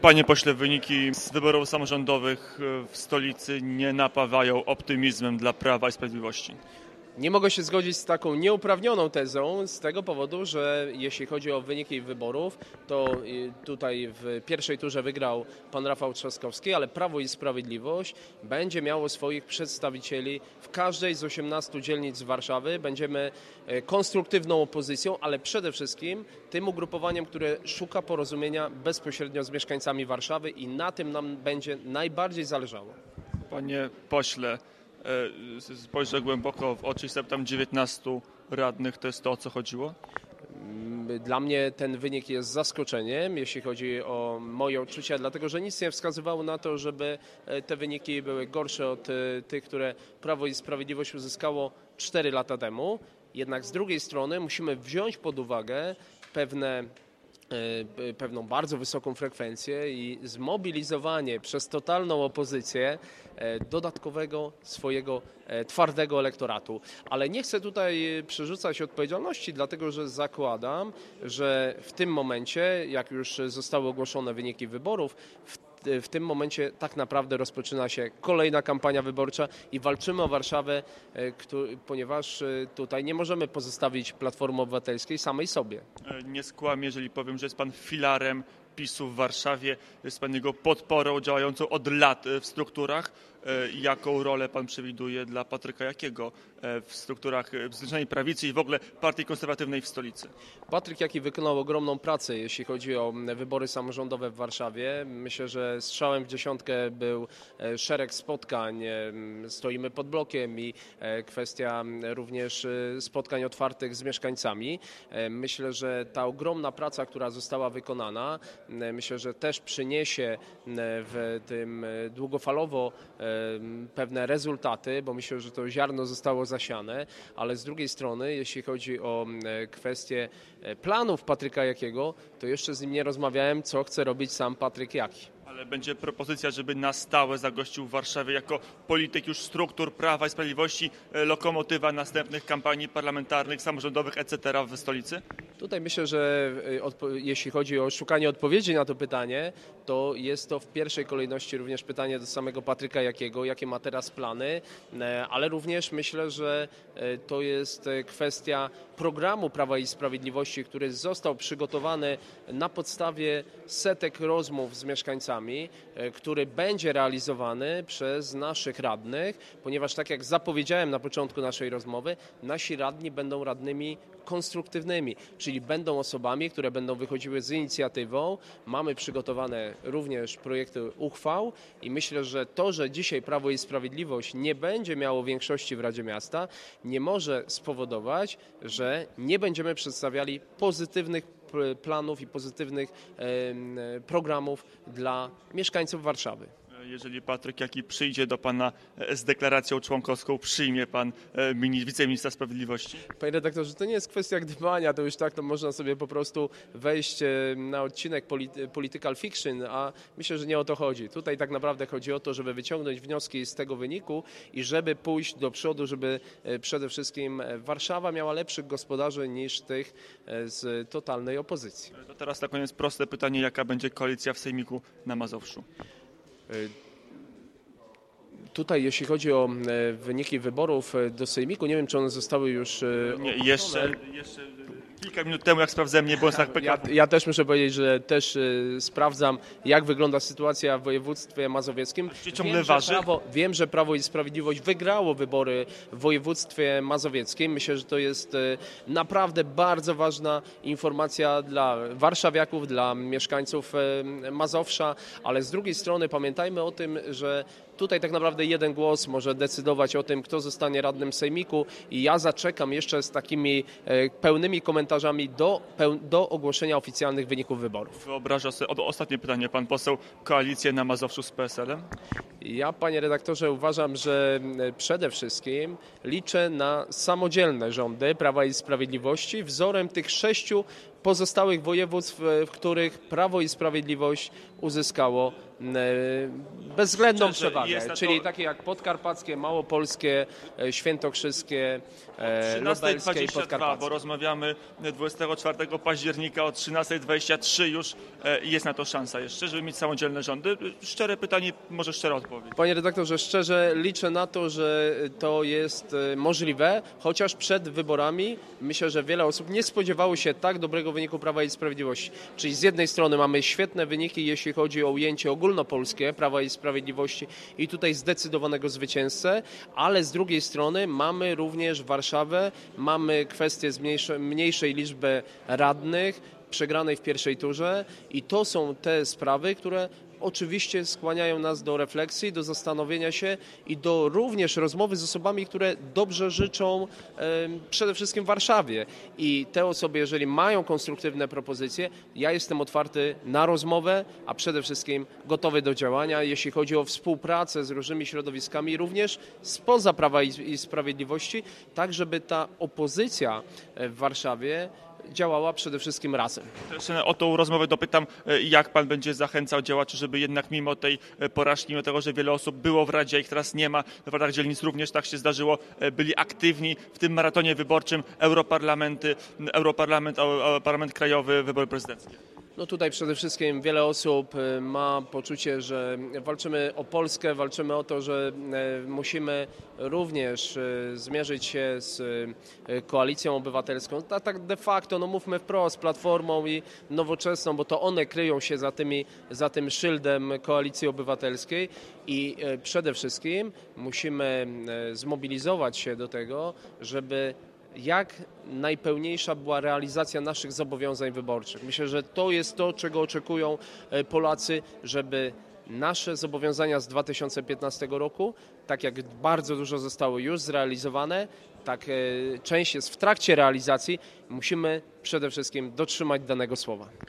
Panie pośle, wyniki z wyborów samorządowych w stolicy nie napawają optymizmem dla Prawa i Sprawiedliwości. Nie mogę się zgodzić z taką nieuprawnioną tezą z tego powodu, że jeśli chodzi o wyniki wyborów, to tutaj w pierwszej turze wygrał pan Rafał Trzaskowski, ale Prawo i Sprawiedliwość będzie miało swoich przedstawicieli w każdej z 18 dzielnic Warszawy. Będziemy konstruktywną opozycją, ale przede wszystkim tym ugrupowaniem, które szuka porozumienia bezpośrednio z mieszkańcami Warszawy i na tym nam będzie najbardziej zależało. Panie pośle, spojrzę głęboko w oczy, jest tam 19 radnych, to jest to, o co chodziło? Dla mnie ten wynik jest zaskoczeniem, jeśli chodzi o moje odczucia, dlatego że nic nie wskazywało na to, żeby te wyniki były gorsze od tych, które Prawo i Sprawiedliwość uzyskało 4 lata temu. Jednak z drugiej strony musimy wziąć pod uwagę pewną bardzo wysoką frekwencję i zmobilizowanie przez totalną opozycję dodatkowego swojego twardego elektoratu. Ale nie chcę tutaj przerzucać odpowiedzialności, dlatego że zakładam, że w tym momencie, jak już zostały ogłoszone wyniki wyborów, w tym momencie tak naprawdę rozpoczyna się kolejna kampania wyborcza i walczymy o Warszawę, ponieważ tutaj nie możemy pozostawić Platformy Obywatelskiej samej sobie. Nie skłamię, jeżeli powiem, że jest pan filarem PiS-u w Warszawie, jest pan jego podporą działającą od lat w strukturach. Jaką rolę pan przewiduje dla Patryka Jakiego w strukturach Zjednoczonej Prawicy i w ogóle Partii Konserwatywnej w stolicy? Patryk Jaki wykonał ogromną pracę, jeśli chodzi o wybory samorządowe w Warszawie. Myślę, że strzałem w dziesiątkę był szereg spotkań. Stoimy pod blokiem i kwestia również spotkań otwartych z mieszkańcami. Myślę, że ta ogromna praca, która została wykonana, myślę, że też przyniesie w tym długofalowo pewne rezultaty, bo myślę, że to ziarno zostało zasiane, ale z drugiej strony, jeśli chodzi o kwestię planów Patryka Jakiego, to jeszcze z nim nie rozmawiałem, co chce robić sam Patryk Jaki. Ale będzie propozycja, żeby na stałe zagościł w Warszawie jako polityk już struktur Prawa i Sprawiedliwości, lokomotywa następnych kampanii parlamentarnych, samorządowych, etc. w stolicy? Tutaj myślę, że jeśli chodzi o szukanie odpowiedzi na to pytanie, to jest to w pierwszej kolejności również pytanie do samego Patryka Jakiego, jakie ma teraz plany, ale również myślę, że to jest kwestia programu Prawa i Sprawiedliwości, który został przygotowany na podstawie setek rozmów z mieszkańcami, który będzie realizowany przez naszych radnych, ponieważ tak jak zapowiedziałem na początku naszej rozmowy, nasi radni będą radnymi konstruktywnymi, czyli będą osobami, które będą wychodziły z inicjatywą. Mamy przygotowane również projekty uchwał i myślę, że to, że dzisiaj Prawo i Sprawiedliwość nie będzie miało większości w Radzie Miasta, nie może spowodować, że nie będziemy przedstawiali pozytywnych planów i pozytywnych programów dla mieszkańców Warszawy. Jeżeli Patryk Jaki przyjdzie do pana z deklaracją członkowską, przyjmie pan wiceministra sprawiedliwości? Panie redaktorze, to nie jest kwestia gdybania, to już tak to można sobie po prostu wejść na odcinek Political Fiction, a myślę, że nie o to chodzi. Tutaj tak naprawdę chodzi o to, żeby wyciągnąć wnioski z tego wyniku i żeby pójść do przodu, żeby przede wszystkim Warszawa miała lepszych gospodarzy niż tych z totalnej opozycji. To teraz na koniec proste pytanie, jaka będzie koalicja w Sejmiku na Mazowszu? Tutaj jeśli chodzi o wyniki wyborów do Sejmiku, nie wiem, czy one zostały już jeszcze kilka minut temu, jak sprawdzałem, nie było tak PKW. Ja też muszę powiedzieć, że też sprawdzam, jak wygląda sytuacja w województwie mazowieckim. Wiem, że Prawo i Sprawiedliwość wygrało wybory w województwie mazowieckim. Myślę, że to jest naprawdę bardzo ważna informacja dla warszawiaków, dla mieszkańców Mazowsza, ale z drugiej strony pamiętajmy o tym, że tutaj tak naprawdę jeden głos może decydować o tym, kto zostanie radnym Sejmiku i ja zaczekam jeszcze z takimi pełnymi komentarzami do ogłoszenia oficjalnych wyników wyborów. Wyobraża sobie, ostatnie pytanie, pan poseł, koalicję na Mazowszu z PSL-em? Ja, panie redaktorze, uważam, że przede wszystkim liczę na samodzielne rządy Prawa i Sprawiedliwości wzorem tych 6 pozostałych województw, w których Prawo i Sprawiedliwość uzyskało bezwzględną Szczerze, przewagę, jest na to- czyli takie jak podkarpackie, małopolskie, świętokrzyskie, lubelskie i 13:22, bo podkarpackie. rozmawiamy 24 października o 13:23 już jest na to szansa jeszcze, żeby mieć samodzielne rządy. Szczere pytanie, może szczera odpowiedź. Panie redaktorze, szczerze liczę na to, że to jest możliwe, chociaż przed wyborami myślę, że wiele osób nie spodziewało się tak dobrego wyniku Prawa i Sprawiedliwości. Czyli z jednej strony mamy świetne wyniki, jeśli chodzi o ujęcie ogólnopolskie Prawa i Sprawiedliwości i tutaj zdecydowanego zwycięzcę, ale z drugiej strony mamy również Warszawę, mamy kwestię mniejszej liczby radnych, przegranej w pierwszej turze i to są te sprawy, które oczywiście skłaniają nas do refleksji, do zastanowienia się i do również rozmowy z osobami, które dobrze życzą przede wszystkim Warszawie. I te osoby, jeżeli mają konstruktywne propozycje, ja jestem otwarty na rozmowę, a przede wszystkim gotowy do działania, jeśli chodzi o współpracę z różnymi środowiskami, również spoza Prawa i Sprawiedliwości, tak żeby ta opozycja w Warszawie działała przede wszystkim razem. Jeszcze o tą rozmowę dopytam, jak pan będzie zachęcał działaczy, żeby jednak mimo tej porażki, mimo tego, że wiele osób było w Radzie, a ich teraz nie ma, w radach dzielnic również tak się zdarzyło, byli aktywni w tym maratonie wyborczym, Europarlament, Parlament Krajowy, wybory prezydenckie. No tutaj przede wszystkim wiele osób ma poczucie, że walczymy o Polskę, walczymy o to, że musimy również zmierzyć się z Koalicją Obywatelską. Tak de facto, no mówmy wprost, Platformą i Nowoczesną, bo to one kryją się za tym szyldem Koalicji Obywatelskiej i przede wszystkim musimy zmobilizować się do tego, żeby jak najpełniejsza była realizacja naszych zobowiązań wyborczych. Myślę, że to jest to, czego oczekują Polacy, żeby nasze zobowiązania z 2015 roku, tak jak bardzo dużo zostało już zrealizowane, tak część jest w trakcie realizacji, musimy przede wszystkim dotrzymać danego słowa.